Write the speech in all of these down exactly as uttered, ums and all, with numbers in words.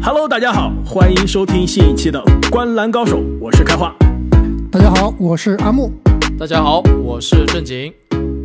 Hello， 大家好，欢迎收听新一期的《观篮高手》，我是开花。 大家好，我是阿木。 大家好，我是正经。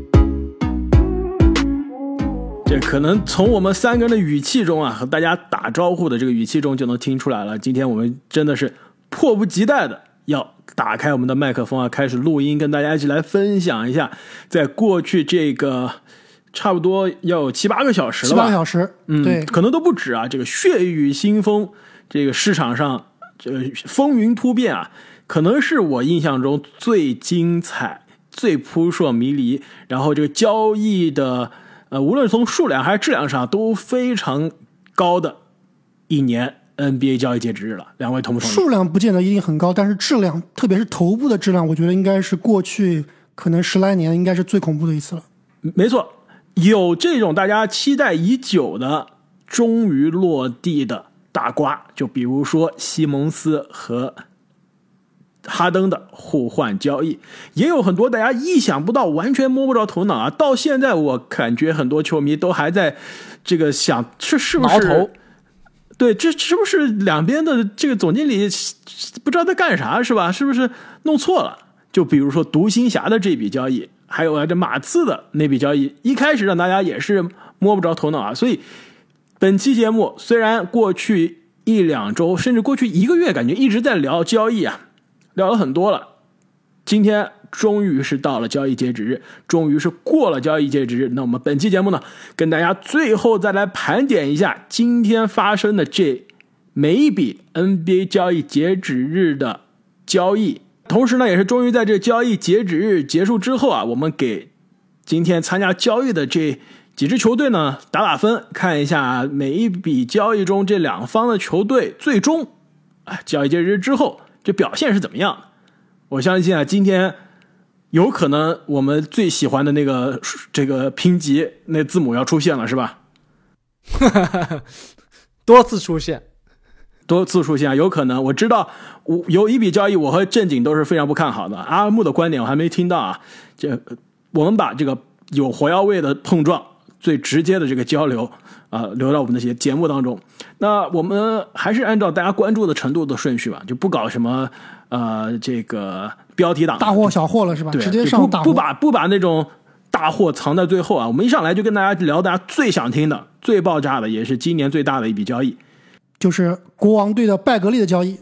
这可能从我们三个人的语气中啊，和大家打招呼的这个语气中就能听出来了。今天我们真的是迫不及待的要打开我们的麦克风啊，开始录音，跟大家一起来分享一下，在过去这个差不多要有七八个小时了吧？ 七八个小时， 嗯， 对， 可能都不止啊。这个血雨腥风，这个市场上这个风云突变啊，可能是我印象中最精彩、最扑朔迷离，然后这个交易的呃，无论从数量还是质量上都非常高的一年 N B A 交易截止日了。两位同不同意？ 数量不见得一定很高，但是质量，特别是头部的质量，我觉得应该是过去可能十来年应该是最恐怖的一次了。 没错，有这种大家期待已久的终于落地的大瓜，就比如说西蒙斯和哈登的互换交易，也有很多大家意想不到、完全摸不着头脑啊！到现在我感觉很多球迷都还在这个想，这是不是？对，这是不是两边的这个总经理不知道在干啥，是吧？是不是弄错了？就比如说独行侠的这笔交易，还有啊这马刺的那笔交易，一开始让大家也是摸不着头脑啊！所以本期节目虽然过去一两周，甚至过去一个月，感觉一直在聊交易啊。聊了很多了，今天终于是到了交易截止日，终于是过了交易截止日。那我们本期节目呢，跟大家最后再来盘点一下今天发生的这每一笔 N B A 交易截止日的交易。同时呢，也是终于在这交易截止日结束之后啊，我们给今天参加交易的这几支球队呢打打分，看一下每一笔交易中这两方的球队最终啊交易截止日之后这表现是怎么样的。我相信啊，今天有可能我们最喜欢的那个这个评级那字母要出现了，是吧？ 多次出现多次出现，有可能。我知道我有一笔交易我和正经都是非常不看好的，阿木的观点我还没听到啊。这我们把这个有火药味的碰撞，最直接的这个交流啊、呃，留到我们的节目当中。那我们还是按照大家关注的程度的顺序吧，就不搞什么呃这个标题党大货小货了，是吧？ 对， 直接上大货， 不把不把那种大货藏在最后啊。我们一上来就跟大家聊大家最想听的、最爆炸的，也是今年最大的一笔交易， 就是国王队的拜格利的交易。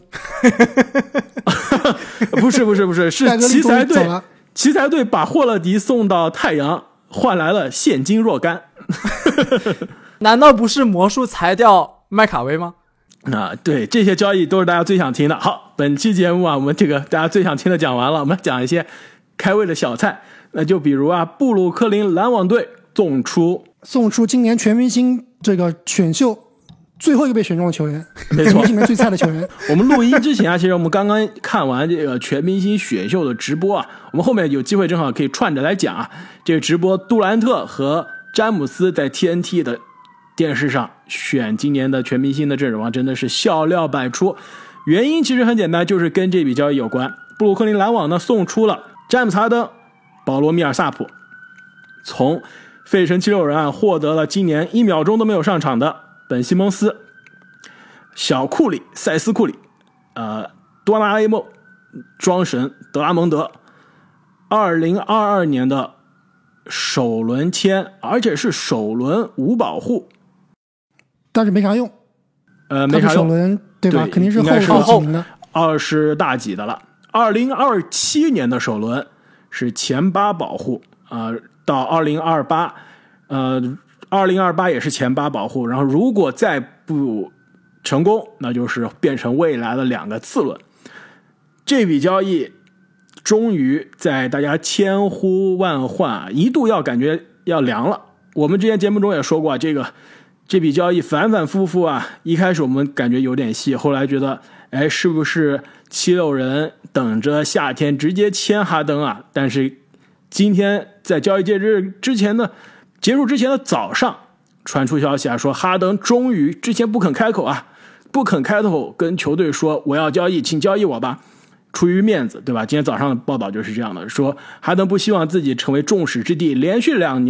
不是不是不是，是奇才队，奇才队把霍勒迪送到太阳，换来了现金若干。 难道不是魔术裁掉麦卡威吗？ 啊，对，这些交易都是大家最想听的。好，本期节目啊，我们这个大家最想听的讲完了，我们讲一些开胃的小菜。那就比如啊，布鲁克林篮网队送出送出今年全明星这个选秀最后一个被选中的球员， 没错， 全明星里面最菜的球员。 我们录音之前啊，其实我们刚刚看完这个全明星选秀的直播啊，我们后面有机会正好可以串着来讲啊。这个直播杜兰特和詹姆斯在 T N T 的电视上选今年的全明星的阵容啊，真的是笑料百出。原因其实很简单，就是跟这笔交易有关。布鲁克林篮网呢送出了詹姆斯哈登、保罗米尔萨普，从费城七六人啊获得了今年一秒钟都没有上场的本西蒙斯、小库里、塞斯库里、呃多拉 A 梦、庄神德拉蒙德，二零二二年的首轮签，而且是首轮无保护。 但是没啥用， 呃，没啥用， 首轮对吧？ 对肯定是后后几名的， 二十大几的了。二零二七年的首轮是前八保护啊、呃，到二零二八，呃，二零二八也是前八保护。然后如果再不成功，那就是变成未来的两个次轮。这笔交易终于在大家千呼万唤，一度要感觉要凉了。我们之前节目中也说过，这个。这笔交易反反复复啊，一开始我们感觉有点戏，后来觉得，哎，是不是七六人等着夏天直接签哈登啊？但是今天在交易截止日之前的结束之前的早上，传出消息啊，说哈登终于之前不肯开口啊，不肯开口跟球队说我要交易，请交易我吧，出于面子，对吧？今天早上的报道就是这样的，说哈登不希望自己成为众矢之的，连续两年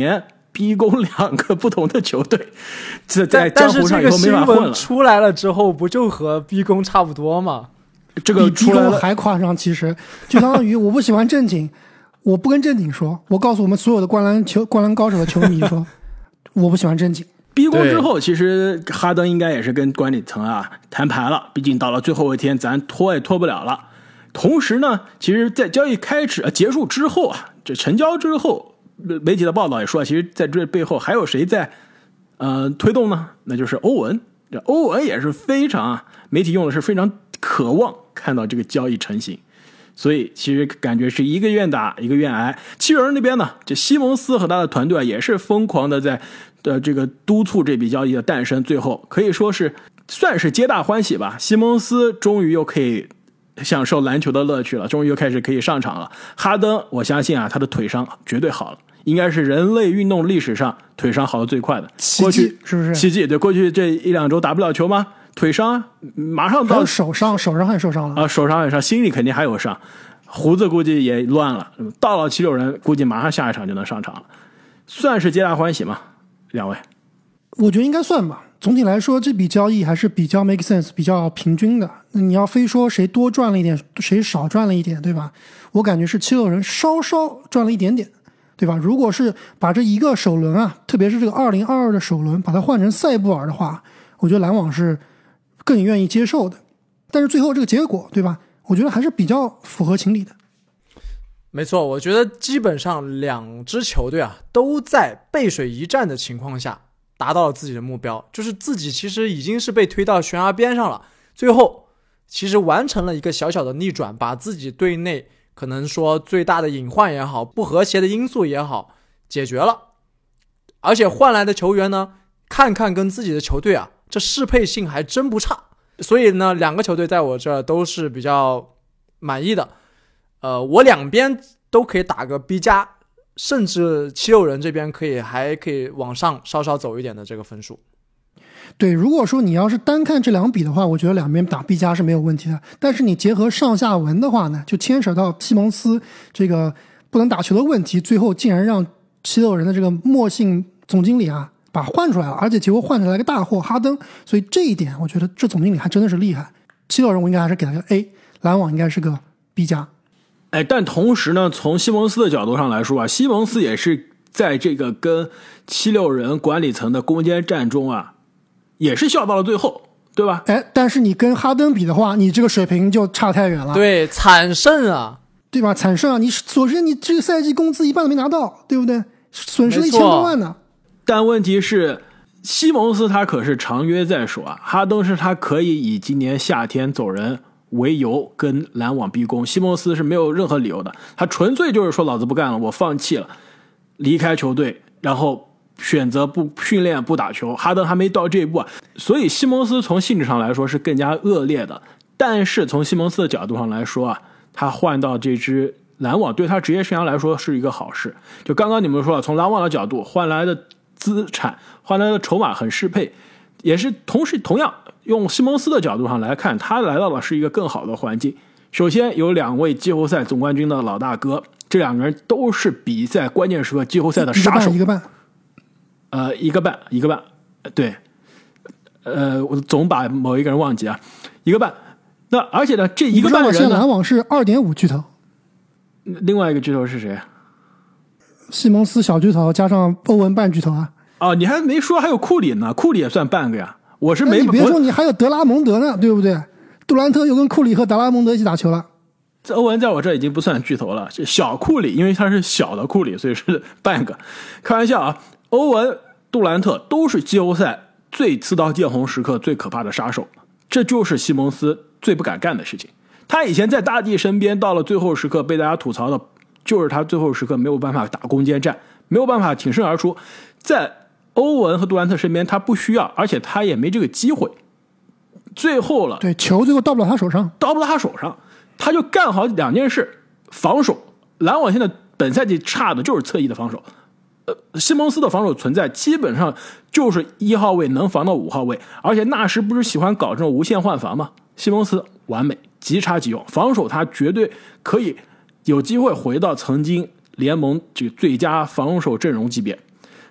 逼宫两个不同的球队，这在江湖上以后没法混了。 但是这个新闻出来了之后，不就和逼宫差不多吗？ 这个比逼宫还夸张，其实就相当于我不喜欢正经，我不跟正经说，我告诉我们所有的灌篮球、灌篮高手的球迷说，我不喜欢正经。 逼宫之后，其实哈登应该也是跟管理层啊谈牌了，毕竟到了最后一天，咱拖也拖不了了。同时呢，其实，在交易开始、呃、结束之后啊，这成交之后，媒体的报道也说，其实在这背后还有谁在呃推动呢？那就是欧文。这欧文也是非常啊，媒体用的是非常渴望看到这个交易成型，所以其实感觉是一个愿打一个愿挨。七六人那边呢，这西蒙斯和他的团队也是疯狂的在的这个督促这笔交易的诞生，最后可以说是算是皆大欢喜吧。西蒙斯终于又可以享受篮球的乐趣了，终于又开始可以上场了。哈登，我相信啊，他的腿伤绝对好了，应该是人类运动历史上腿伤好的最快的。过去是不是奇迹？对，过去这一两周打不了球吗？腿伤马上到手上，手上还受伤了啊，手上也伤，心里肯定还有伤，胡子估计也乱了。到了七六人，估计马上下一场就能上场了，算是皆大欢喜吗？两位， 我觉得应该算吧。总体来说，这笔交易还是比较 make sense， 比较平均的。你要非说谁多赚了一点，谁少赚了一点，对吧？我感觉是七六人稍稍赚了一点点，对吧？如果是把这一个首轮啊，特别是这个二零二二的首轮，把它换成塞布尔的话，我觉得篮网是更愿意接受的。但是最后这个结果，对吧？我觉得还是比较符合情理的。 没错，我觉得基本上两支球队啊都在背水一战的情况下达到了自己的目标，就是自己其实已经是被推到悬崖边上了，最后其实完成了一个小小的逆转，把自己队内可能说最大的隐患也好，不和谐的因素也好解决了，而且换来的球员呢，看看跟自己的球队啊，这适配性还真不差，所以呢，两个球队在我这儿都是比较满意的。呃，我两边都可以打个 B 加，甚至七六人这边可以还可以往上稍稍走一点的这个分数。 对，如果说你要是单看这两笔的话，我觉得两边打 B 加是没有问题的。但是你结合上下文的话呢，就牵扯到西蒙斯这个不能打球的问题，最后竟然让七六人的这个莫姓总经理啊把换出来了，而且结果换出来个大货哈登，所以这一点我觉得这总经理还真的是厉害。七六人我应该还是给他个 A， 篮网应该是个 B 加。 哎，但同时呢，从西蒙斯的角度上来说啊，西蒙斯也是在这个跟七六人管理层的攻坚战中啊，也是笑到了最后，对吧？ 哎，但是你跟哈登比的话，你这个水平就差太远了。 对，惨胜啊， 对吧？惨胜啊！你首先你这个赛季工资一半都没拿到，对不对？损失了一千多万呢。 但问题是，西蒙斯他可是长约在手啊，哈登是他可以以今年夏天走人为由跟篮网逼宫，西蒙斯是没有任何理由的，他纯粹就是说老子不干了，我放弃了，离开球队，然后选择不训练不打球。哈登还没到这一步啊，所以西蒙斯从性质上来说是更加恶劣的。但是从西蒙斯的角度上来说啊，他换到这支篮网对他职业生涯来说是一个好事。就刚刚你们说了，从篮网的角度换来的资产换来的筹码很适配，也是同时同样用西蒙斯的角度上来看，他来到了是一个更好的环境。首先有两位季后赛总冠军的老大哥，这两个人都是比赛关键时刻季后赛的杀手。 一个半， 呃，一个半，一个半，对，呃，我总把某一个人忘记啊，一个半。那而且呢，这一个半人呢， 现在篮网是 二点五 巨头， 另外一个巨头是谁？ 西蒙斯小巨头加上欧文半巨头啊。 哦，你还没说还有库里呢，库里也算半个呀。我是没， 你别说，你还有德拉蒙德呢，对不对？杜兰特又跟库里和德拉蒙德一起打球了。 这欧文在我这已经不算巨头了，是小库里，因为他是小的库里，所以是半个。开玩笑啊，欧文、杜兰特都是季后赛最刺刀见红时刻最可怕的杀手，这就是西蒙斯最不敢干的事情。他以前在大帝身边，到了最后时刻被大家吐槽的，就是他最后时刻没有办法打攻坚战，没有办法挺身而出。在欧文和杜兰特身边，他不需要，而且他也没这个机会。最后了， 对，球最后到不了他手上， 到不到他手上，他就干好两件事：防守。篮网现在本赛季差的就是侧翼的防守。呃，西蒙斯的防守存在基本上就是一号位能防到五号位，而且纳什不是喜欢搞这种无限换防吗？西蒙斯完美，即插即用，防守他绝对可以有机会回到曾经联盟这个最佳防守阵容级别。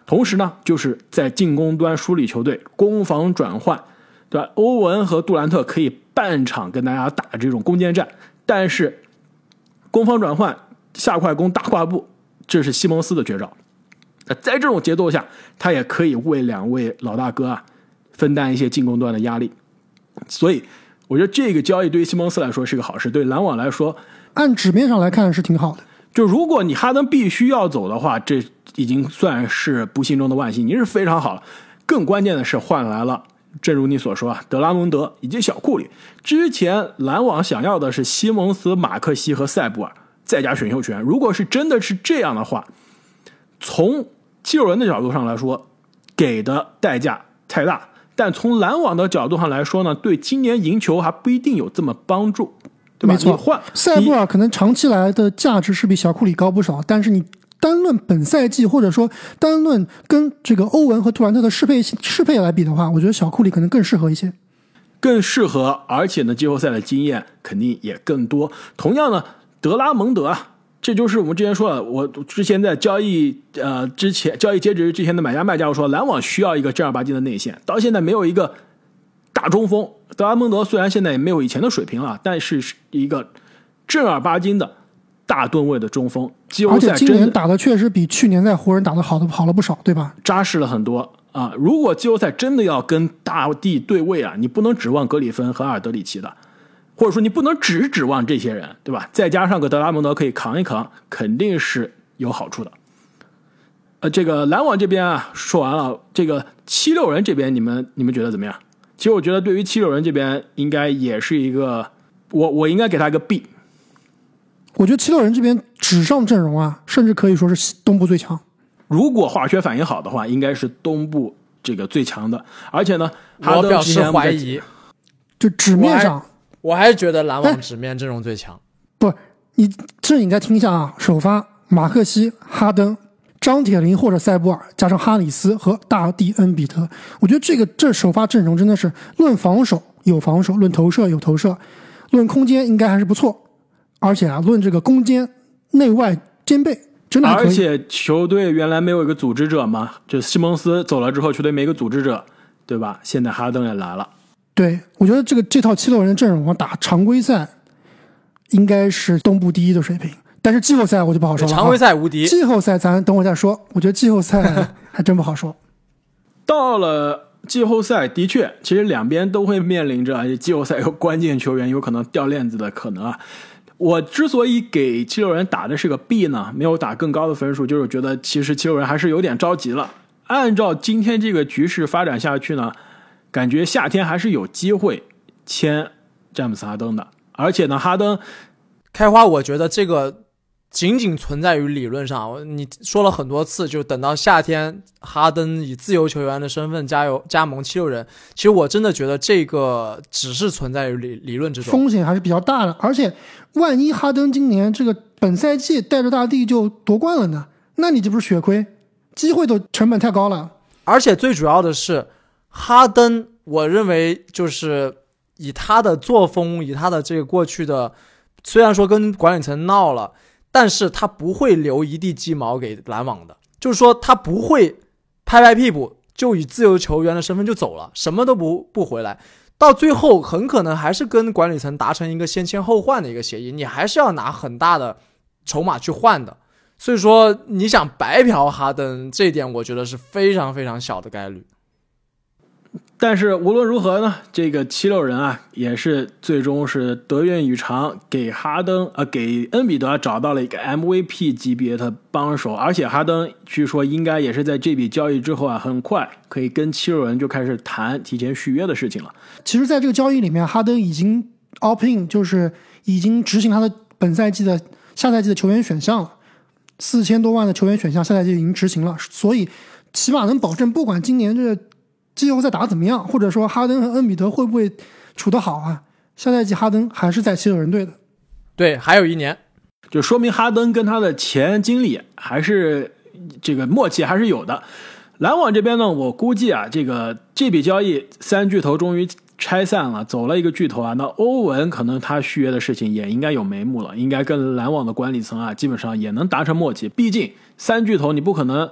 同时呢，就是在进攻端梳理球队，攻防转换，对吧？欧文和杜兰特可以半场跟大家打这种攻坚战，但是攻防转换、下快攻、大跨步，这是西蒙斯的绝招。在这种节奏下，他也可以为两位老大哥啊分担一些进攻端的压力。所以，我觉得这个交易对于西蒙斯来说是个好事，对篮网来说， 按纸面上来看是挺好的。 就如果你哈登必须要走的话，这已经算是不幸中的万幸，已经是非常好了。更关键的是换来了，正如你所说啊，德拉蒙德以及小库里。之前篮网想要的是西蒙斯、马克西和塞布尔，再加选秀权。如果是真的是这样的话，从七六人的角度上来说，给的代价太大，但从篮网的角度上来说呢，对今年赢球还不一定有这么帮助。对吧？ 没错， 你换塞布尔可能长期来的价值是比小库里高不少，但是你单论本赛季或者说单论跟这个欧文和杜兰特的适配适配来比的话，我觉得小库里可能更适合一些， 更适合，而且呢，季后赛的经验肯定也更多。同样呢，德拉蒙德啊，这就是我们之前说的，我之前在交易呃之前交易截止之前的买家卖家我说，篮网需要一个正儿八经的内线，到现在没有一个大中锋。德拉蒙德虽然现在也没有以前的水平了，但是是一个正儿八经的大吨位的中锋。季后赛而且今年打的确实比去年在湖人打的好的好了不少，对吧？ 扎实了很多啊！如果季后赛真的要跟大帝对位啊，你不能指望格里芬和阿尔德里奇的，或者说你不能只指望这些人，对吧？再加上个德拉蒙德可以扛一扛，肯定是有好处的。呃，这个篮网这边啊，说完了，这个七六人这边你们你们觉得怎么样？其实我觉得对于七六人这边应该也是一个，我我应该给他一个 B。 我觉得七六人这边纸上阵容啊，甚至可以说是东部最强。 如果化学反应好的话，应该是东部这个最强的。而且呢， 我表示怀疑， 就纸面上， 我还是觉得篮网纸面阵容最强。 不，你这你再听一下啊，首发马克西、哈登、张铁林或者塞布尔，加上哈里斯和大帝恩比德，我觉得这个这首发阵容真的是论防守有防守，论投射有投射，论空间应该还是不错。而且啊，论这个攻坚内外兼备，真的还可以。 而且球队原来没有一个组织者嘛，就西蒙斯走了之后，球队没一个组织者，对吧？现在哈登也来了。 对，我觉得这个这套七六人的阵容打常规赛应该是东部第一的水平，但是季后赛我就不好说了。 常规赛无敌， 季后赛咱等会再说。我觉得季后赛还真不好说。 到了季后赛，的确，其实两边都会面临着季后赛有关键球员有可能掉链子的可能啊。我之所以给七六人打的是个 B 呢，没有打更高的分数，就是觉得其实七六人还是有点着急了。按照今天这个局势发展下去呢，感觉夏天还是有机会签詹姆斯哈登的。而且呢，哈登开花，我觉得这个仅仅存在于理论上。你说了很多次，就等到夏天哈登以自由球员的身份加油加盟七六人，其实我真的觉得这个只是存在于理理论之中， 风险还是比较大的。而且万一哈登今年这个本赛季带着大帝就夺冠了呢，那你这不是血亏，机会都成本太高了。 而且最主要的是哈登，我认为就是以他的作风，以他的这个过去的，虽然说跟管理层闹了，但是他不会留一地鸡毛给篮网的，就是说他不会拍拍屁股就以自由球员的身份就走了，什么都不不回来，到最后很可能还是跟管理层达成一个先签后换的一个协议，你还是要拿很大的筹码去换的。所以说你想白嫖哈登，这一点我觉得是非常非常小的概率。 但是无论如何呢，这个七六人啊，也是最终是得愿以偿，给哈登呃给恩比德找到了一个 M V P 级别的帮手，而且哈登据说应该也是在这笔交易之后啊，很快可以跟七六人就开始谈提前续约的事情了。 其实在这个交易里面，哈登已经 opt in， 就是已经执行他的本赛季的下赛季的球员选项了，四千多万的球员选项下赛季已经执行了，所以起码能保证不管今年这个季后赛打得怎么样，或者说哈登和恩比德会不会处得好啊，下赛季哈登还是在七六人队的。 对，还有一年， 就说明哈登跟他的前经理还是这个默契还是有的。篮网这边呢，我估计啊，这个这笔交易三巨头终于拆散了，走了一个巨头啊，那欧文可能他续约的事情也应该有眉目了，应该跟篮网的管理层啊基本上也能达成默契，毕竟三巨头你不可能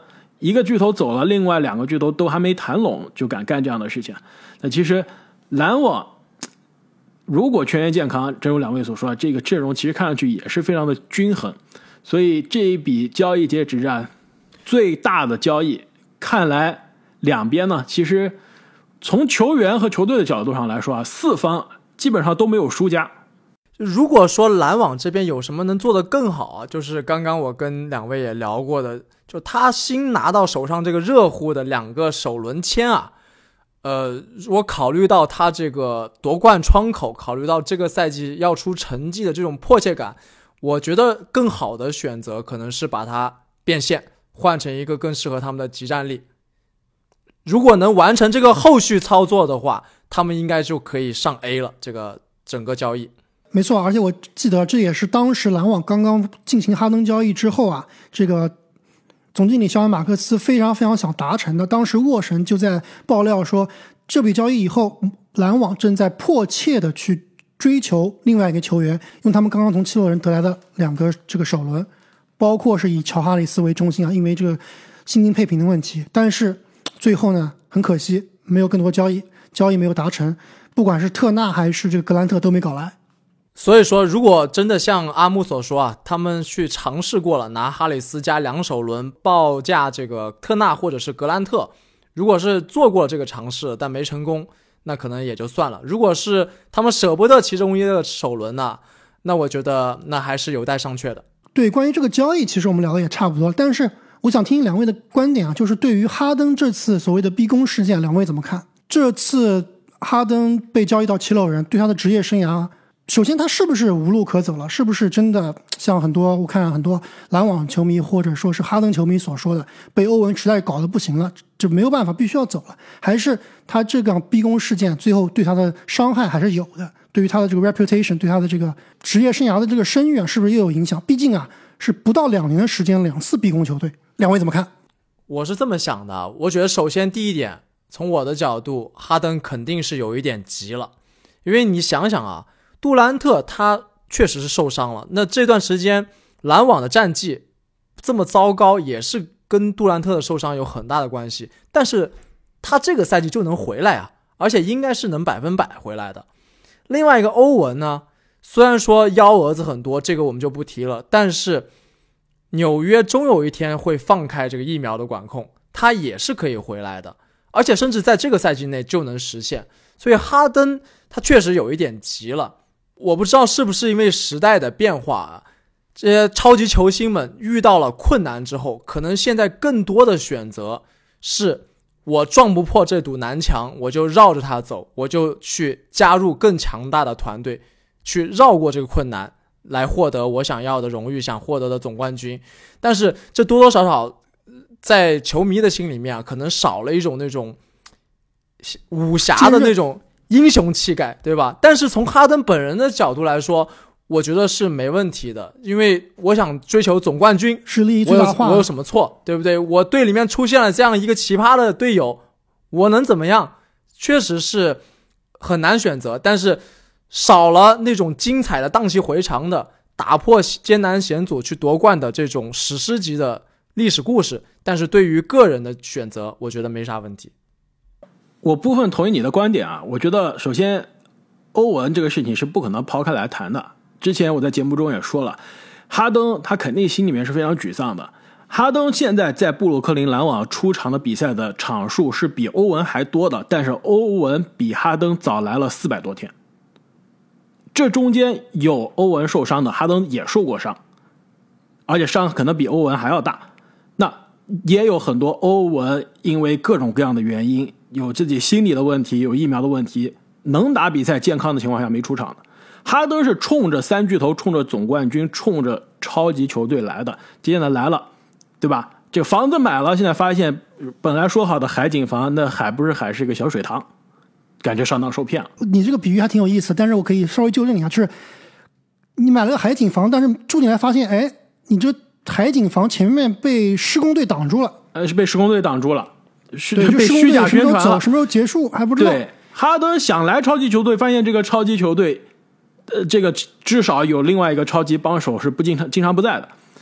一个巨头走了，另外两个巨头都还没谈拢就敢干这样的事情。那其实篮网如果全员健康，正如两位所说，这个阵容其实看上去也是非常的均衡。所以这一笔交易截止战最大的交易，看来两边呢，其实从球员和球队的角度上来说啊，四方基本上都没有输家。 如果说篮网这边有什么能做得更好啊，就是刚刚我跟两位也聊过的，就他新拿到手上这个热乎的两个首轮签啊，呃，我考虑到他这个夺冠窗口，考虑到这个赛季要出成绩的这种迫切感，我觉得更好的选择可能是把它变现，换成一个更适合他们的即战力。如果能完成这个后续操作的话，他们应该就可以上 A 了，这个整个交易。 没错，而且我记得这也是当时篮网刚刚进行哈登交易之后啊，这个总经理肖恩马克斯非常非常想达成的。当时沃神就在爆料说，这笔交易以后，篮网正在迫切的去追求另外一个球员，用他们刚刚从七六人得来的两个这个首轮，包括是以乔哈里斯为中心啊，因为这个薪金配平的问题。但是最后呢，很可惜没有更多交易，交易没有达成，不管是特纳还是这个格兰特都没搞来。 所以说，如果真的像阿木所说啊，他们去尝试过了，拿哈里斯加两首轮报价这个特纳或者是格兰特，如果是做过这个尝试但没成功，那可能也就算了。如果是他们舍不得其中一个首轮呢，那我觉得那还是有待商榷的。 对，关于这个交易，其实我们聊的也差不多，但是我想听两位的观点啊，就是对于哈登这次所谓的逼宫事件，两位怎么看？这次哈登被交易到七六人，对他的职业生涯，首先他是不是无路可走了？是不是真的像很多我看很多篮网球迷或者说是哈登球迷所说的，被欧文实在搞得不行了，就没有办法必须要走了？还是他这个逼宫事件最后对他的伤害还是有的？对于他的这个 reputation， 对他的这个职业生涯的这个声誉啊，是不是也有影响？毕竟啊，是不到两年的时间两次逼宫球队，两位怎么看？ 我是这么想的，我觉得首先第一点，从我的角度，哈登肯定是有一点急了，因为你想想啊，杜兰特他确实是受伤了，那这段时间篮网的战绩这么糟糕，也是跟杜兰特的受伤有很大的关系，但是他这个赛季就能回来啊，而且应该是能百分百回来的。另外一个欧文呢，虽然说幺蛾子很多，这个我们就不提了，但是纽约终有一天会放开这个疫苗的管控，他也是可以回来的，而且甚至在这个赛季内就能实现。所以哈登他确实有一点急了，我不知道是不是因为时代的变化啊，这些超级球星们遇到了困难之后，可能现在更多的选择是我撞不破这堵南墙，我就绕着它走，我就去加入更强大的团队，去绕过这个困难，来获得我想要的荣誉，想获得的总冠军。但是这多多少少在球迷的心里面啊，可能少了一种那种武侠的那种英雄气概，对吧？但是从哈登本人的角度来说，我觉得是没问题的，因为我想追求总冠军， 是利益最大化， 我有我有什么错，对不对？我队里面出现了这样一个奇葩的队友，我能怎么样？确实是很难选择，但是少了那种精彩的荡气回肠的打破艰难险阻去夺冠的这种史诗级的历史故事，但是对于个人的选择，我觉得没啥问题。 我部分同意你的观点啊，我觉得首先欧文这个事情是不可能抛开来谈的。之前我在节目中也说了，哈登他肯定心里面是非常沮丧的。哈登现在在布鲁克林篮网出场的比赛的场数是比欧文还多的，但是欧文比哈登早来了四百多天。这中间有欧文受伤的，哈登也受过伤，而且伤可能比欧文还要大。那也有很多欧文因为各种各样的原因，有自己心理的问题，有疫苗的问题，能打比赛健康的情况下没出场的。哈登是冲着三巨头，冲着总冠军，冲着超级球队来的，现在来了，对吧？这个房子买了，现在发现本来说好的海景房，那海不是海，是个小水塘，感觉上当受骗了。 你这个比喻还挺有意思，但是我可以稍微纠正你一下，就是你买了个海景房，但是住进来发现，哎，你这海景房前面被施工队挡住了， 呃，是被施工队挡住了，是对， 被虚假宣传了， 什么时候走，什么时候结束还不知道。 对，哈登想来超级球队，发现这个超级球队，呃，这个至少有另外一个超级帮手是不经常经常不在的，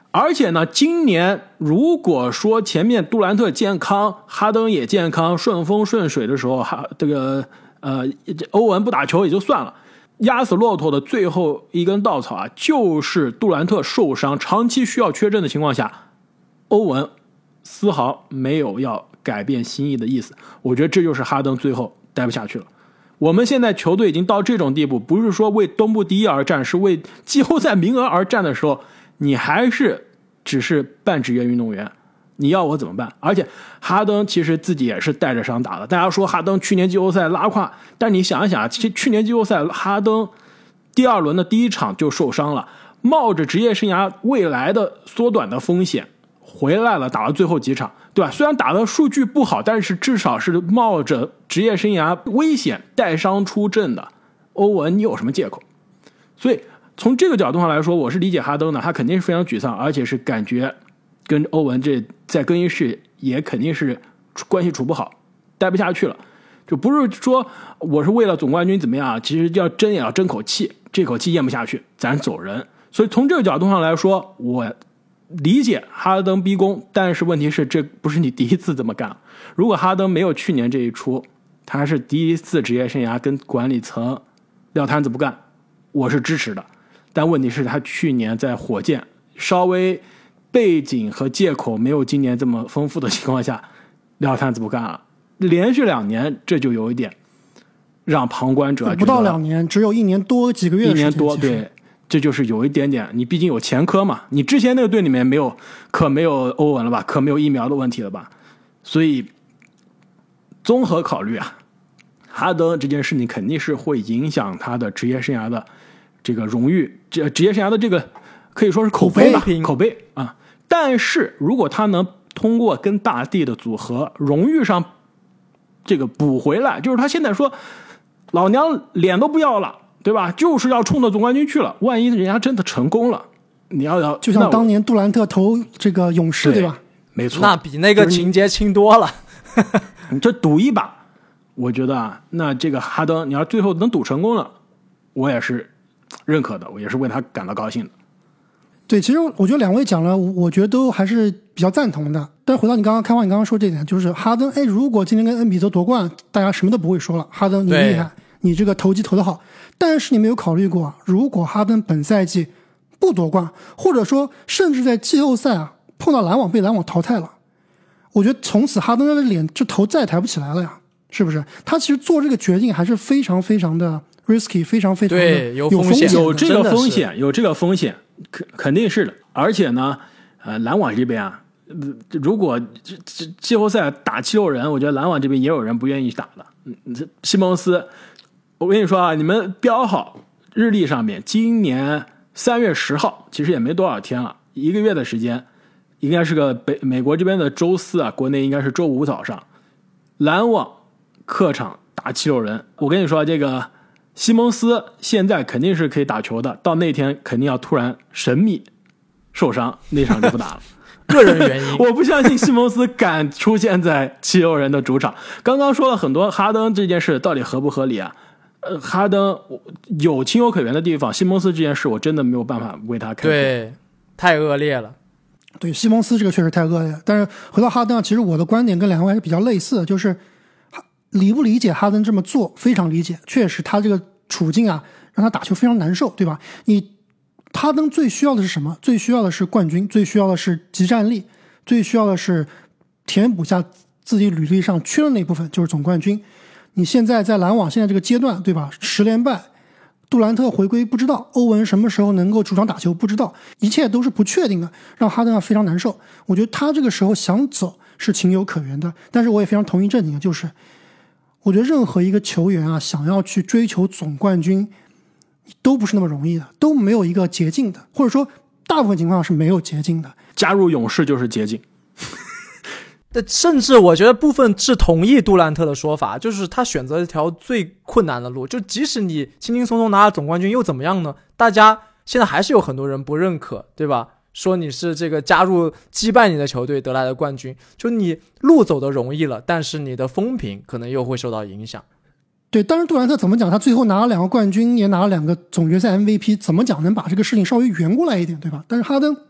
而且呢，今年如果说前面杜兰特健康，哈登也健康，顺风顺水的时候，哈这个呃欧文不打球也就算了，压死骆驼的最后一根稻草啊，就是杜兰特受伤，长期需要缺阵的情况下，欧文丝毫没有要改变心意的意思。我觉得这就是哈登最后待不下去了。我们现在球队已经到这种地步，不是说为东部第一而战，是为季后赛名额而战的时候，你还是只是半职业运动员，你要我怎么办？而且哈登其实自己也是带着伤打的。大家说哈登去年季后赛拉胯，但你想一想，其实去年季后赛哈登第二轮的第一场就受伤了，冒着职业生涯未来的缩短的风险回来了，打了最后几场，对吧？虽然打的数据不好，但是至少是冒着职业生涯危险带伤出阵的。欧文，你有什么借口？所以从这个角度上来说，我是理解哈登的，他肯定是非常沮丧，而且是感觉跟欧文这在更衣室也肯定是关系处不好，待不下去了。就不是说我是为了总冠军怎么样，其实要争也要争口气，这口气咽不下去，咱走人。所以从这个角度上来说，我理解哈登逼宫，但是问题是这不是你第一次这么干。如果哈登没有去年这一出，他是第一次职业生涯跟管理层撂摊子不干，我是支持的。但问题是他去年在火箭稍微背景和借口没有今年这么丰富的情况下撂摊子不干了，连续两年，这就有一点让旁观者不到两年，只有一年多几个月的时间， 一年多，对，这就是有一点点，你毕竟有前科嘛，你之前那个队里面没有，可没有欧文了吧，可没有疫苗的问题了吧，所以综合考虑啊，哈登这件事情肯定是会影响他的职业生涯的这个荣誉，这职业生涯的这个可以说是口碑吧，口碑啊。但是如果他能通过跟大帝的组合，荣誉上这个补回来，就是他现在说老娘脸都不要了，对吧？就是要冲着总冠军去了。万一人家真的成功了，你要要就像当年杜兰特投这个勇士， 对, 对吧？ 没错， 那比那个情节轻多了。 你这赌一把，我觉得啊，那这个哈登，你要最后能赌成功了，我也是认可的，我也是为他感到高兴的。 对，其实我觉得两位讲了，我觉得都还是比较赞同的。但是回到你刚刚开话，你刚刚说这点，就是哈登，哎，如果今天跟恩比德夺冠，大家什么都不会说了，哈登你厉害，你这个投机投得好。但是你没有考虑过，如果哈登本赛季不夺冠，或者说甚至在季后赛啊碰到篮网被篮网淘汰了，我觉得从此哈登的脸这头再也抬不起来了呀，是不是？他其实做这个决定还是非常非常的 risky， 非常非常的对有风险， 有这个风险，有这个风险，肯肯定是的。而且呢，呃，篮网这边啊，如果季后赛打七六人，我觉得篮网这边也有人不愿意打的。嗯，西蒙斯，我跟你说啊，你们标好日历上面，今年三月十号，其实也没多少天了，一个月的时间，应该是个北美国这边的周四啊，国内应该是周五早上，篮网客场打七六人。我跟你说，这个西蒙斯现在肯定是可以打球的，到那天肯定要突然神秘受伤，那场就不打了。 个人原因， 我不相信西蒙斯敢出现在七六人的主场。刚刚说了很多哈登这件事到底合不合理啊？呃，哈登有情有可原的地方，西蒙斯这件事我真的没有办法为他开脱。 对，太恶劣了。 对，西蒙斯这个确实太恶劣了。但是回到哈登，其实我的观点跟两位还是比较类似的，就是理不理解哈登这么做，非常理解。确实，他这个处境啊，让他打球非常难受，对吧？你哈登最需要的是什么？最需要的是冠军，最需要的是集战力，最需要的是填补下自己履历上缺的那部分，就是总冠军。你现在在篮网现在这个阶段，对吧？十连败，杜兰特回归不知道，欧文什么时候能够主场打球不知道，一切都是不确定的，让哈登啊非常难受。我觉得他这个时候想走是情有可原的，但是我也非常同意这点，就是我觉得任何一个球员啊，想要去追求总冠军，都不是那么容易的，都没有一个捷径的，或者说大部分情况是没有捷径的。 加入勇士就是捷径。 甚至我觉得部分是同意杜兰特的说法，就是他选择一条最困难的路，就即使你轻轻松松拿了总冠军又怎么样呢？大家现在还是有很多人不认可，对吧？说你是这个加入击败你的球队得来的冠军，就你路走的容易了，但是你的风评可能又会受到影响。 对，当然杜兰特怎么讲，他最后拿了两个冠军，也拿了两个总决赛 M V P， 怎么讲能把这个事情稍微圆过来一点，对吧？但是哈登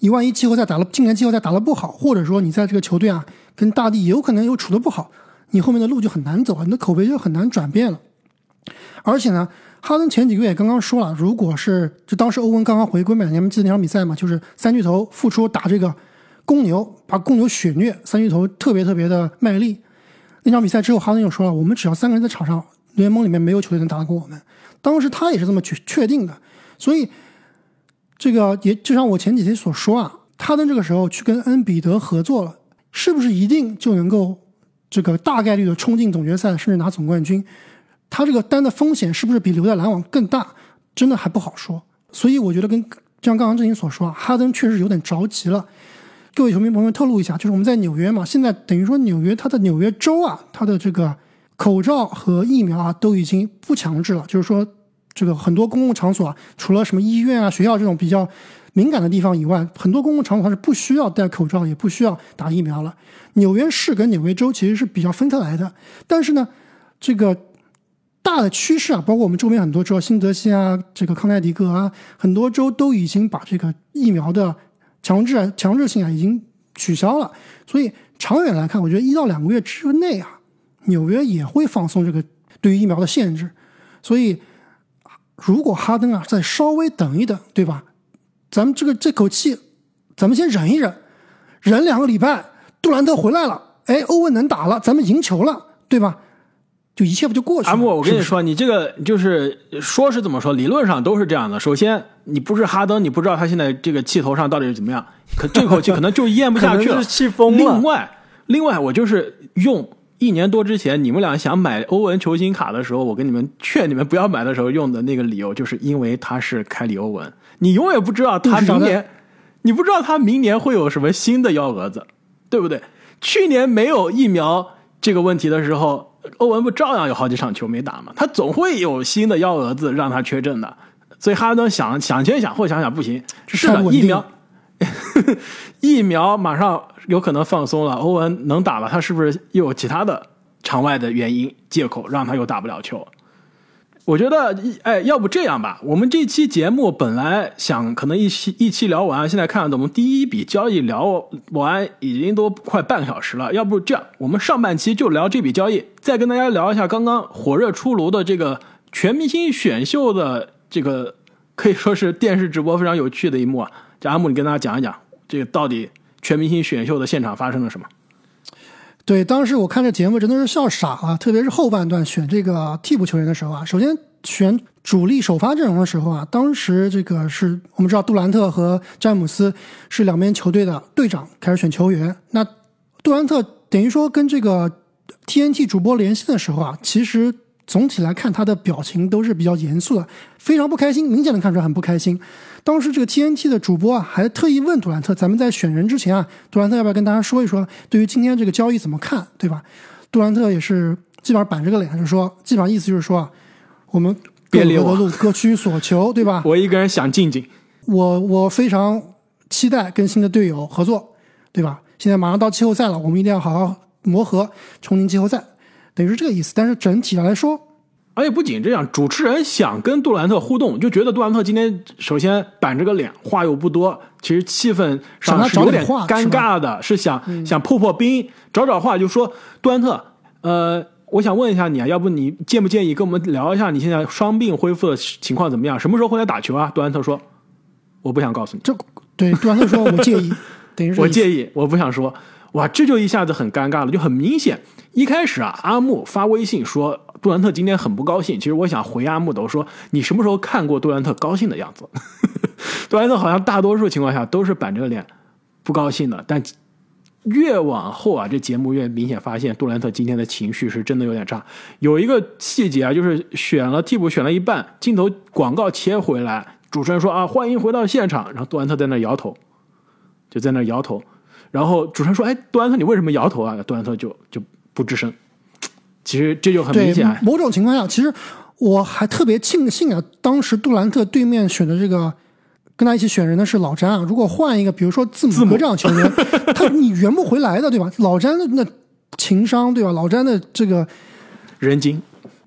你万一季后赛打了，今年季后赛打得不好，或者说你在这个球队啊跟大帝有可能又处得不好，你后面的路就很难走了，你的口碑就很难转变了。而且呢，哈登前几个月也刚刚说了，如果是就当时欧文刚刚回归嘛，你们记得那场比赛嘛，就是三巨头复出打这个公牛，把公牛血虐，三巨头特别特别的卖力。那场比赛之后，哈登又说了，我们只要三个人在场上，联盟里面没有球队能打得过我们。当时他也是这么确确定的，所以这个也就像我前几天所说啊，哈登这个时候去跟恩比德合作了，是不是一定就能够这个大概率的冲进总决赛，甚至拿总冠军？他这个单的风险是不是比留在篮网更大？真的还不好说。所以我觉得跟就像刚刚郑鑫所说啊，哈登确实有点着急了。各位球迷朋友们透露一下，就是我们在纽约嘛，现在等于说纽约它的纽约州啊，它的这个口罩和疫苗啊都已经不强制了，就是说这个很多公共场所啊，除了什么医院啊、学校这种比较敏感的地方以外，很多公共场所它是不需要戴口罩，也不需要打疫苗了。纽约市跟纽约州其实是比较分开来的，但是呢，这个大的趋势啊，包括我们周边很多州，新泽西啊，这个康奈迪克啊，很多州都已经把这个疫苗的强制啊、强制性啊已经取消了。所以长远来看，我觉得一到两个月之内啊，纽约也会放松这个对于疫苗的限制。所以，如果哈登啊再稍微等一等，对吧？咱们这个这口气，咱们先忍一忍，忍两个礼拜，杜兰特回来了，哎，欧文能打了，咱们赢球了，对吧？就一切不就过去了？ 阿木，我跟你说， 是是你这个就是说是怎么说，理论上都是这样的。首先，你不是哈登，你不知道他现在这个气头上到底是怎么样，可这口气可能就咽不下去了， 可能是气疯了。 另外，另外，我就是用一年多之前你们俩想买欧文球星卡的时候，我跟你们劝你们不要买的时候用的那个理由，就是因为他是凯里欧文，你永远不知道他明年，你不知道他明年会有什么新的幺蛾子，对不对？去年没有疫苗这个问题的时候，欧文不照样有好几场球没打吗？他总会有新的幺蛾子让他缺阵的。所以哈登想想前想后想想不行，是的，疫苗疫苗马上有可能放松了，欧文能打了，他是不是又有其他的场外的原因借口让他又打不了球？我觉得，哎，要不这样吧，我们这期节目本来想可能一期一期聊完，现在看我们第一笔交易聊完已经都快半个小时了，要不这样，我们上半期就聊这笔交易，再跟大家聊一下刚刚火热出炉的这个全明星选秀的这个可以说是电视直播非常有趣的一幕啊。这阿木，你跟大家讲一讲，这个到底全明星选秀的现场发生了什么？ 对，当时我看这节目真的是笑傻了，特别是后半段选这个替补球员的时候啊。首先选主力首发阵容的时候啊，当时这个是我们知道杜兰特和詹姆斯是两边球队的队长开始选球员。那杜兰特等于说跟这个 T N T 主播连线的时候啊，其实总体来看他的表情都是比较严肃的，非常不开心，明显的看出来很不开心。当时这个 T N T 的主播啊，还特意问杜兰特，咱们在选人之前啊，杜兰特要不要跟大家说一说，对于今天这个交易怎么看，对吧？杜兰特也是基本上板着个脸，就说，基本上意思就是说，我们各有各的路，各取所求，对吧？ 我一个人想静静， 我我非常期待跟新的队友合作，对吧？现在马上到季后赛了，我们一定要好好磨合，冲进季后赛，等于是这个意思。但是整体来说， 而且不仅这样，主持人想跟杜兰特互动，就觉得杜兰特今天首先板着个脸，话又不多，其实气氛上是有点尴尬的，是想、嗯、想破破冰，找找话，就说杜兰特，呃，我想问一下你啊，要不你介不介意跟我们聊一下你现在伤病恢复的情况怎么样？什么时候回来打球啊？杜兰特说，我不想告诉你。 这对杜兰特说，我介意，等于是我介意，我不想说。哇，这就一下子很尴尬了，就很明显。一开始啊，阿木发微信说杜兰特今天很不高兴。其实我想回阿木的，我说你什么时候看过杜兰特高兴的样子？杜兰特好像大多数情况下都是板着脸不高兴的，但越往后啊，这节目越明显发现杜兰特今天的情绪是真的有点差。有一个细节啊，就是选了替补选了一半，镜头广告切回来，主持人说啊欢迎回到现场，然后杜兰特在那摇头，就在那摇头。然后主持人说：“哎，杜兰特，你为什么摇头啊？”杜兰特就就不吱声。其实这就很明显。 某种情况下，其实我还特别庆幸啊，当时杜兰特对面选的这个跟他一起选人的是老詹啊。如果换一个，比如说字母哥这样球员，他你圆不回来的，对吧？老詹的那情商，对吧？老詹的这个人精，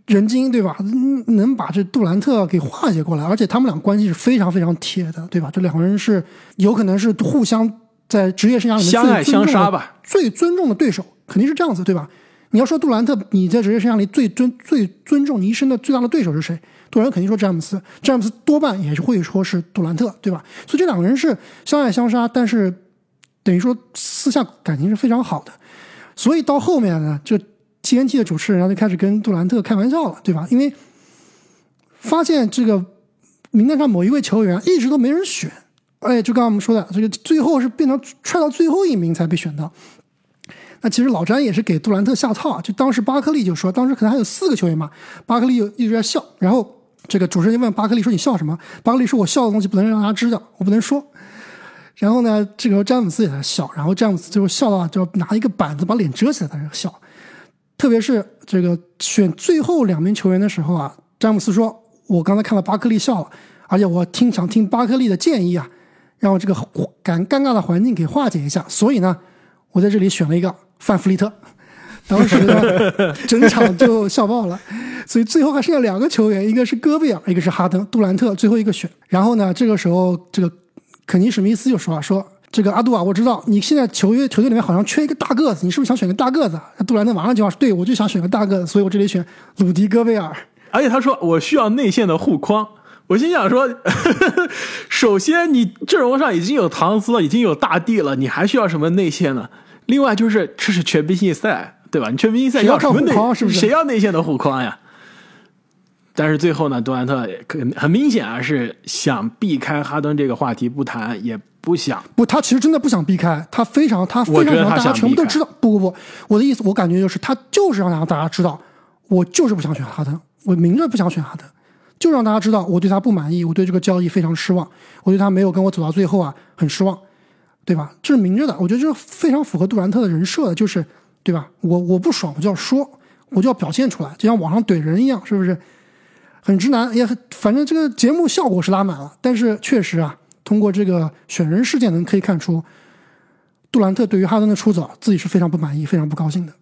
人精，对吧？能把这杜兰特给化解过来，而且他们俩关系是非常非常铁的，对吧？这两个人是有可能是互相在职业生涯里面相爱相杀吧， 最尊重的对手，肯定是这样子，对吧？你要说杜兰特，你在职业生涯里最尊最尊重你一生的最大的对手是谁？杜兰特肯定说詹姆斯，詹姆斯多半也是会说是杜兰特，对吧？所以这两个人是相爱相杀，但是等于说私下感情是非常好的。所以到后面呢，就 T N T 的主持人然后就开始跟杜兰特开玩笑了，对吧？因为发现这个名单上某一位球员一直都没人选，哎，就刚刚我们说的，这个最后是变成踹到最后一名才被选到。那其实老詹也是给杜兰特下套，就当时巴克利就说，当时可能还有四个球员嘛，巴克利就一直在笑，然后这个主持人就问巴克利说：“你笑什么？”巴克利说：“我笑的东西不能让他知道，我不能说。”然后呢，这个时候詹姆斯也在笑，然后詹姆斯最后笑到就拿一个板子把脸遮起来在那笑。特别是这个选最后两名球员的时候啊，詹姆斯说：“我刚才看到巴克利笑了，而且我听想听巴克利的建议啊，让我这个尴尴尬的环境给化解一下，所以呢，我在这里选了一个范弗利特。”当时呢，整场就笑爆了。所以最后还剩下两个球员，一个是戈贝尔，一个是哈登。杜兰特最后一个选。然后呢，这个时候这个肯尼史密斯就说啊，说这个阿杜啊，我知道你现在球队球队里面好像缺一个大个子，你是不是想选个大个子？杜兰特马上就说，对，我就想选个大个子，所以我这里选鲁迪戈贝尔。 而且他说我需要内线的护框。我心想说，呵呵，首先你阵容上已经有唐斯了，已经有大帝了，你还需要什么内线呢？另外就是这是全明星赛，对吧？你全明星赛要什么内框？是不是？ 谁要内线的护框呀？但是最后呢，杜兰特很明显啊是想避开哈登这个话题不谈，也不想不，他其实真的不想避开，他非常他非常想让大家全部都知道。不不不，我的意思，我感觉就是他就是让大家知道，我就是不想选哈登，我明着不想选哈登，就让大家知道我对他不满意，我对这个交易非常失望，我对他没有跟我走到最后啊很失望，对吧？这是明着的，我觉得这非常符合杜兰特的人设的，就是对吧？我我不爽，我就要说，我就要表现出来，就像网上怼人一样，是不是？很直男，也很反正这个节目效果是拉满了，但是确实啊，通过这个选人事件能可以看出，杜兰特对于哈登的出走自己是非常不满意、非常不高兴的。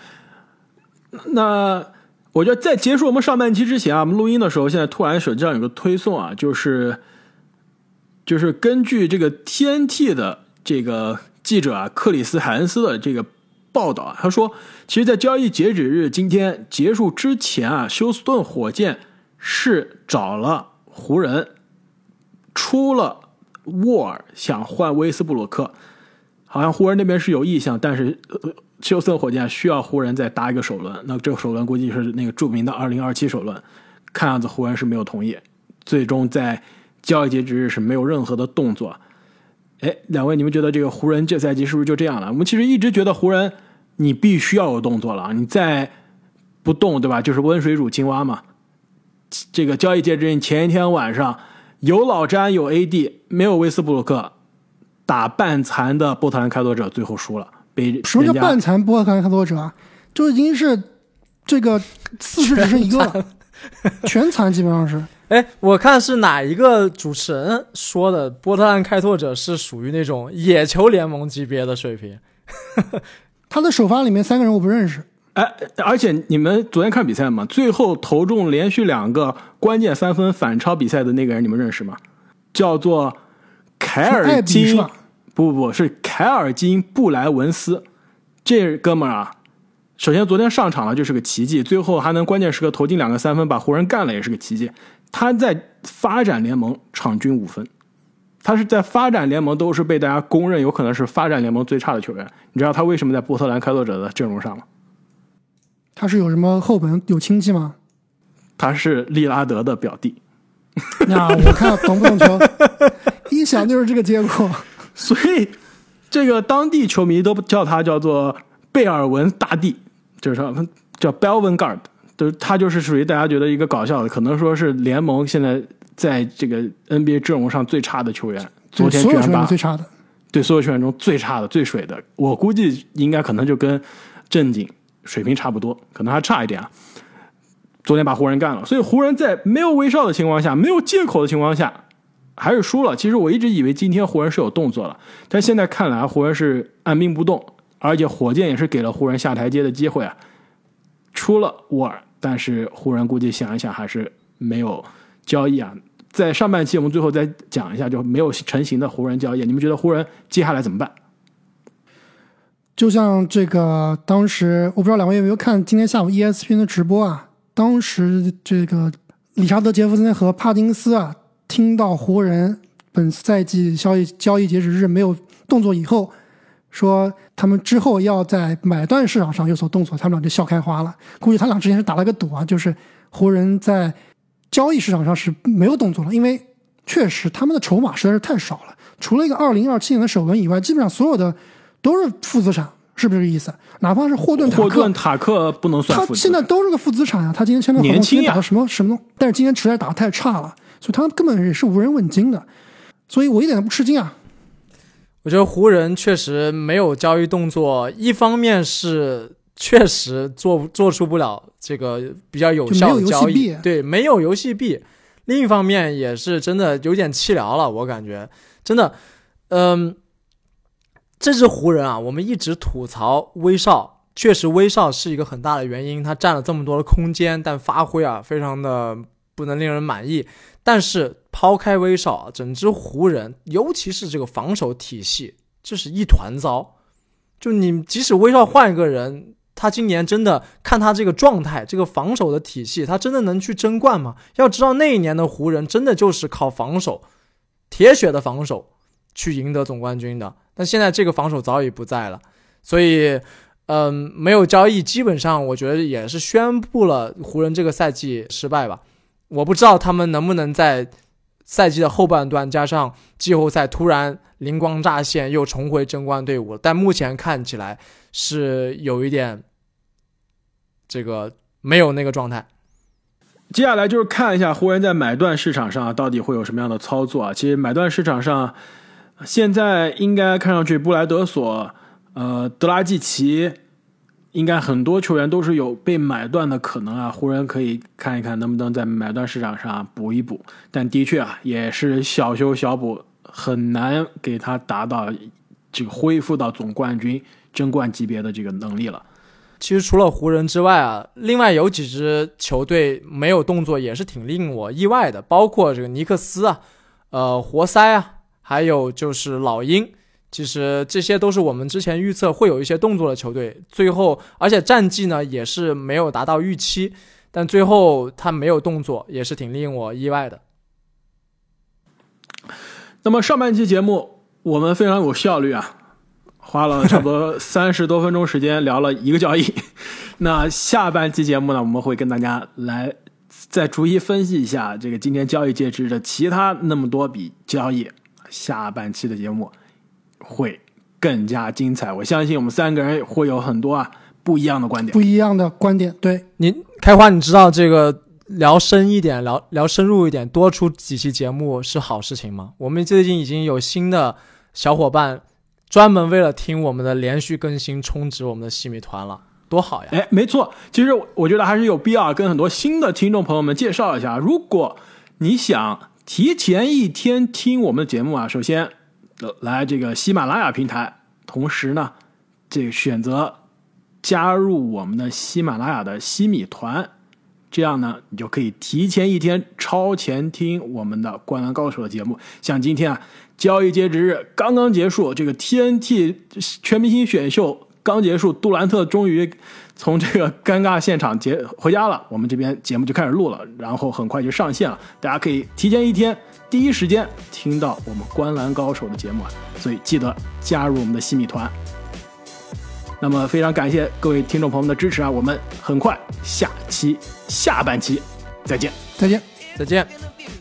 那我觉得在结束我们上半期之前啊，我们录音的时候，现在突然手机上有个推送啊，就是就是根据这个 T N T 的这个记者啊克里斯海恩斯的这个报道啊，他说，其实，在交易截止日今天结束之前啊，休斯顿火箭是找了湖人，出了沃尔想换威斯布鲁克，好像湖人那边是有意向，但是、呃、休斯顿火箭需要湖人再搭一个首轮，那这个首轮估计是那个著名的二零二七首轮，看样子湖人是没有同意，最终在交易截止日是没有任何的动作。哎，两位，你们觉得这个湖人这赛季是不是就这样了？我们其实一直觉得湖人你必须要有动作了，你再不动，对吧？就是温水煮青蛙嘛。这个交易截止日前一天晚上，有老詹，有 A D， 没有威斯布鲁克，打半残的波特兰开拓者最后输了，被什么叫半残波特兰开拓者啊？就已经是这个四十只剩一个了，全残基本上是。 哎，我看是哪一个主持人说的，波特兰开拓者是属于那种野球联盟级别的水平。 他的首发里面三个人我不认识。 哎，而且你们昨天看比赛吗？最后投中连续两个关键三分反超比赛的那个人，你们认识吗？叫做凯尔金，不不不是凯尔金布莱文斯。这哥们儿啊，首先昨天上场了就是个奇迹，最后还能关键时刻投进两个三分，把湖人干了也是个奇迹。他在发展联盟场均五分，他是在发展联盟都是被大家公认有可能是发展联盟最差的球员。你知道他为什么在波特兰开拓者的阵容上吗？ 他是有什么后本有亲戚吗？ 他是利拉德的表弟。 呀，我看懂不懂球，一想就是这个结果。 所以这个当地球迷都叫他叫做贝尔文大帝，就是叫 Belvin Guard， 就是他就是属于大家觉得一个搞笑的，可能说是联盟现在在这个 N B A 阵容上最差的球员。昨天居然把最差的， 对所有球员中最差的、最水的，我估计应该可能就跟正经水平差不多，可能还差一点啊。昨天把湖人干了，所以湖人在没有威少的情况下，没有借口的情况下，还是输了。其实我一直以为今天湖人是有动作了，但现在看来湖人是按兵不动，而且火箭也是给了湖人下台阶的机会啊。出了沃尔， 但是湖人估计想一想还是没有交易啊。在上半期我们最后再讲一下，就没有成型的湖人交易，你们觉得湖人接下来怎么办？ 就像这个当时我不知道两位有没有看今天下午 E S P N 的直播啊，当时这个理查德·杰弗森和帕金斯啊，听到湖人本赛季交易交易截止日没有动作以后，说他们之后要在买断市场上有所动作，他们俩就笑开花了。估计他俩之前是打了个赌啊，就是湖人在交易市场上是没有动作了，因为确实他们的筹码实在是太少了，除了一个二零二七年的首轮以外，基本上所有的都是负资产，是不是这个意思？哪怕是霍顿塔克， 霍顿塔克不能算负资产， 他现在都是个负资产啊。他今天签的合同，今天打的什么什么，但是今天实在打得太差了，所以他根本也是无人问津的。所以我一点都不吃惊啊。 我觉得湖人确实没有交易动作，一方面是确实做做出不了这个比较有效的交易，对，没有游戏币。另一方面也是真的有点凄凉了，我感觉真的，嗯，这支湖人啊，我们一直吐槽威少，确实威少是一个很大的原因，他占了这么多的空间，但发挥啊非常的不能令人满意。但是抛开威少啊，整支湖人，尤其是这个防守体系，这是一团糟。就你即使威少换一个人，他今年真的看他这个状态，这个防守的体系，他真的能去争冠吗？要知道那一年的湖人真的就是靠防守，铁血的防守去赢得总冠军的。但现在这个防守早已不在了，所以嗯，没有交易，基本上我觉得也是宣布了湖人这个赛季失败吧。我不知道他们能不能在赛季的后半段加上季后赛突然灵光乍现，又重回争冠队伍，但目前看起来是有一点这个没有那个状态。 接下来就是看一下湖人在买断市场上到底会有什么样的操作啊。其实买断市场上现在应该看上去布莱德索、呃德拉季奇，应该很多球员都是有被买断的可能啊。湖人可以看一看能不能在买断市场上补一补，但的确啊也是小修小补，很难给他达到这个恢复到总冠军争冠级别的这个能力了。 其实除了湖人之外啊，另外有几支球队没有动作也是挺令我意外的，包括这个尼克斯啊、呃活塞啊，还有就是老鹰。其实这些都是我们之前预测会有一些动作的球队，最后而且战绩呢也是没有达到预期，但最后他没有动作，也是挺令我意外的。 那么上半期节目我们非常有效率啊，花了差不多三十多分钟时间聊了一个交易。那下半期节目呢，我们会跟大家来再逐一分析一下这个今天交易截止的其他那么多笔交易。下半期的节目会更加精彩，我相信我们三个人会有很多啊不一样的观点， 不一样的观点。对， 你开花，你知道这个聊深一点，聊聊深入一点，多出几期节目是好事情吗？我们最近已经有新的小伙伴专门为了听我们的连续更新充值我们的西米团了，多好呀！ 哎，没错，其实我觉得还是有必要跟很多新的听众朋友们介绍一下，如果你想提前一天听我们的节目啊，首先来这个喜马拉雅平台，同时呢这个选择加入我们的喜马拉雅的西米团，这样呢你就可以提前一天超前听我们的灌篮高手的节目。像今天啊交易截止日刚刚结束，这个 T N T 全明星选秀刚结束，杜兰特终于从这个尴尬现场结回家了，我们这边节目就开始录了，然后很快就上线了，大家可以提前一天第一时间听到我们灌篮高手的节目啊，所以记得加入我们的西米团。那么非常感谢各位听众朋友们的支持啊，我们很快下期下半期再见再见再见。